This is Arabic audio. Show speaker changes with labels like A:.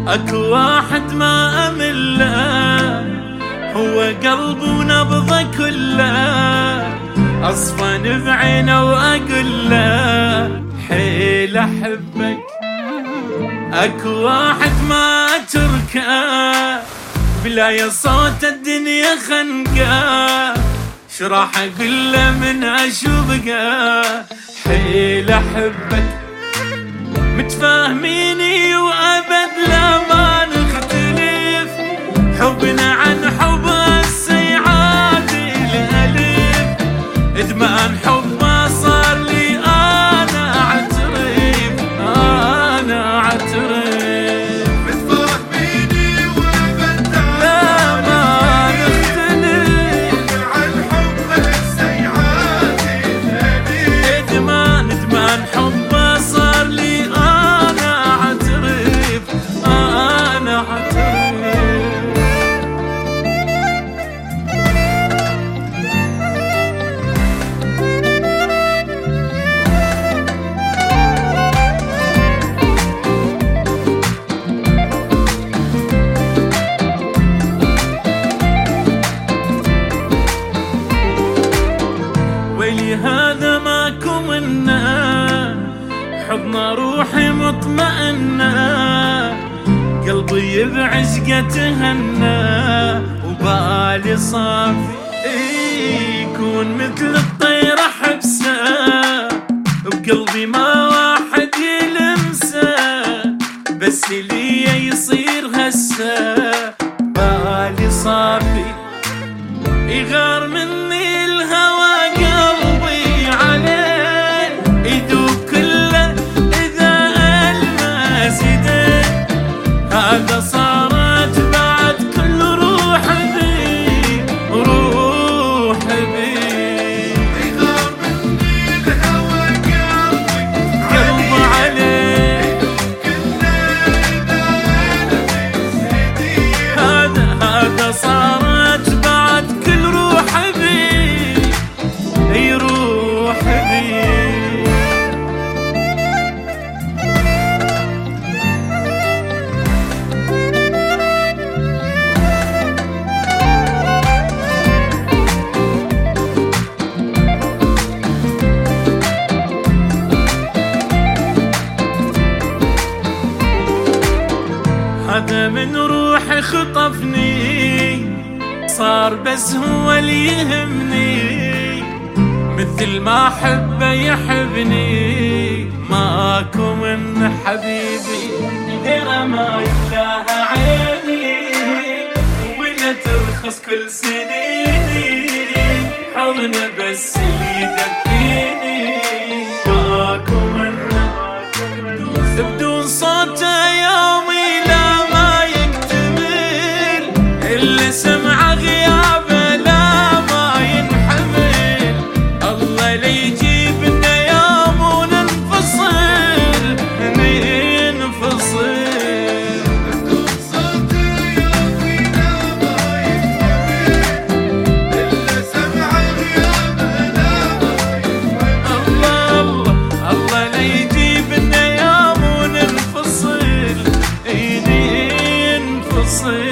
A: اكو واحد ما امله، هو قلب ونبضه كله، اصفن بعينه واقول له حيل احبك. اكو واحد ما اتركه، بلا صوت الدنيا خنقه، شراح اقول له من اشوفه حيل احبك. متفاهميني وابد لا ما نختلف، حبنا عن حب السيعات الالف، ادمان حبه صار لي انا اعترف، انا اعترف.
B: متفاهميني وابد
A: لا ما نختلف،
B: عن حب السيعات الالف،
A: ادمان حبه صار لي انا اعترف، انا اعترف. ويلي هذا ماكو منه، حضن روحي مطمئنة، قلبي بعشقه تهنى، وبالي صافي يكون مثل الطير حبسه، بقلبي ما واحد يلمسه، بس لي يصير هسه، بالي صافي يغار مني الهوى، قلبي عليه يذوب كله إذا ألمس يديه، هذا صارت بعد كل روح بي، روح بي.
B: يغار مني الهوى
A: قلبي عليه هذا صارت بعد كل روح بي، يروح بي. هذا من روحي خطفني، صار بس هو اللي يهمني، مثل ما احبه يحبني، ماكو من حبيبي غير ما يملاها عيني، ولا ترخص كل سنيني، حضنه بس اللي يدفيني، ماكو منه بدون صوته يومي لا ما يكتمل، اللي سمع غيابه لا ما ينحمل، الله لا يجيبنا يوم وننفصل، ننفصل.
B: بدون صوت يومي لا ما يكتمل، اللي سمع غيابه لا ما ينحمل،
A: الله لا يجيبنا يوم وننفصل، ننفصل.